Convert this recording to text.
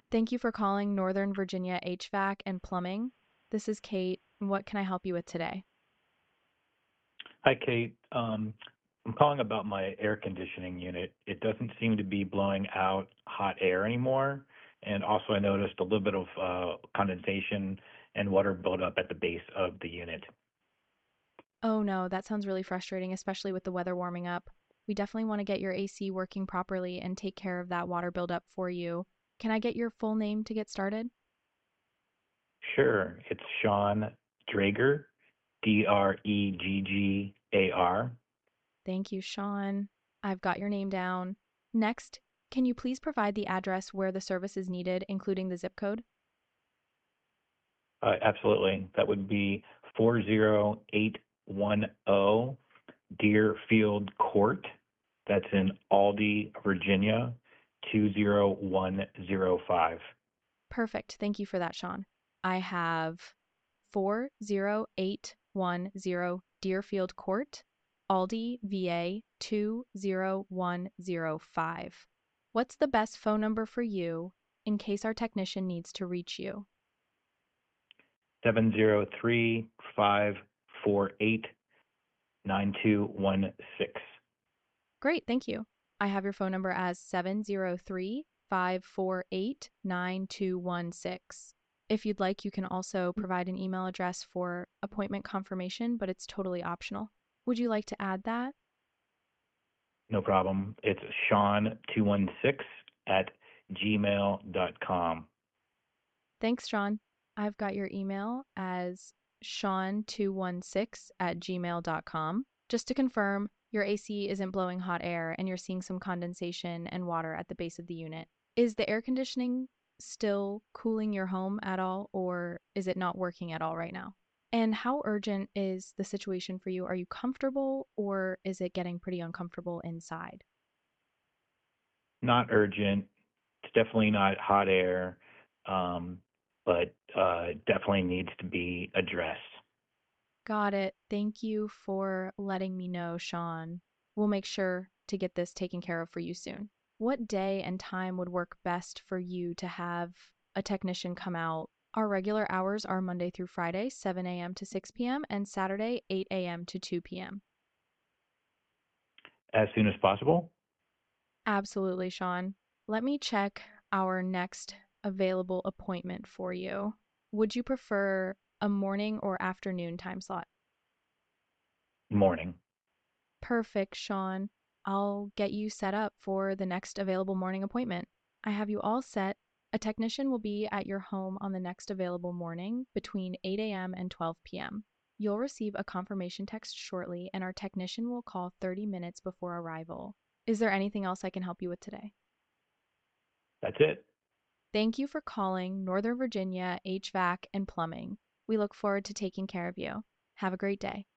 Thank you for calling Northern Virginia HVAC and Plumbing. This is Kate. What can I help you with today? Hi, Kate. I'm calling about my air conditioning unit. It doesn't seem to be blowing out hot air anymore. And also, I noticed a little bit of condensation and water buildup at the base of the unit. Oh no, that sounds really frustrating, especially with the weather warming up. We definitely want to get your AC working properly and take care of that water buildup for you. Can I get your full name to get started? Sure, it's Sean Drager, Dreggar. Thank you, Sean. I've got your name down. Next, can you please provide the address where the service is needed, including the zip code? Absolutely. That would be 40810 Deerfield Court. That's in Aldie, Virginia, 20105. Perfect. Thank you for that, Sean. I have 40810 Deerfield Court, Aldie, VA 20105. What's the best phone number for you in case our technician needs to reach you? 703-548-9216. Great, thank you. I have your phone number as 703-548-9216. If you'd like, you can also provide an email address for appointment confirmation, but it's totally optional. Would you like to add that? No problem. It's Sean216 at gmail.com. Thanks, Sean. I've got your email as sean216@gmail.com. Just to confirm, your AC isn't blowing hot air and you're seeing some condensation and water at the base of the unit. Is the air conditioning still cooling your home at all, or is it not working at all right now? And how urgent is the situation for you? Are you comfortable, or is it getting pretty uncomfortable inside? Not urgent. It's definitely not hot air, but definitely needs to be addressed. Got it. Thank you for letting me know, Sean. We'll make sure to get this taken care of for you soon. What day and time would work best for you to have a technician come out? Our regular hours are Monday through Friday, 7 a.m. to 6 p.m., and Saturday, 8 a.m. to 2 p.m. As soon as possible? Absolutely, Sean. Let me check our next available appointment for you. Would you prefer a morning or afternoon time slot? Morning. Perfect, Sean. I'll get you set up for the next available morning appointment. I have you all set. A technician will be at your home on the next available morning between 8 a.m. and 12 p.m. You'll receive a confirmation text shortly, and our technician will call 30 minutes before arrival. Is there anything else I can help you with today? That's it. Thank you for calling Northern Virginia HVAC and Plumbing. We look forward to taking care of you. Have a great day.